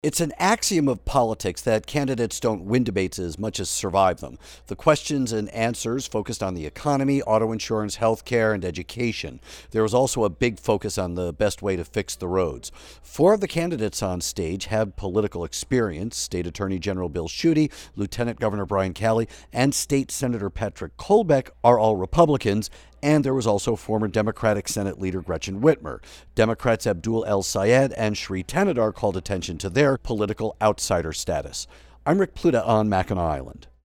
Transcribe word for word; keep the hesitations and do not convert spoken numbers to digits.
It's an axiom of politics that candidates don't win debates as much as survive them. The questions and answers focused on the economy, auto insurance, healthcare, and education. There was also a big focus on the best way to fix the roads. Four of the candidates on stage had political experience. State Attorney General Bill Schuette, Lieutenant Governor Brian Calley, and State Senator Patrick Colbeck are all Republicans. And there was also former Democratic Senate leader Gretchen Whitmer. Democrats Abdul El Sayed and Shri Thanedar called attention to their political outsider status. I'm Rick Pluta on Mackinac Island.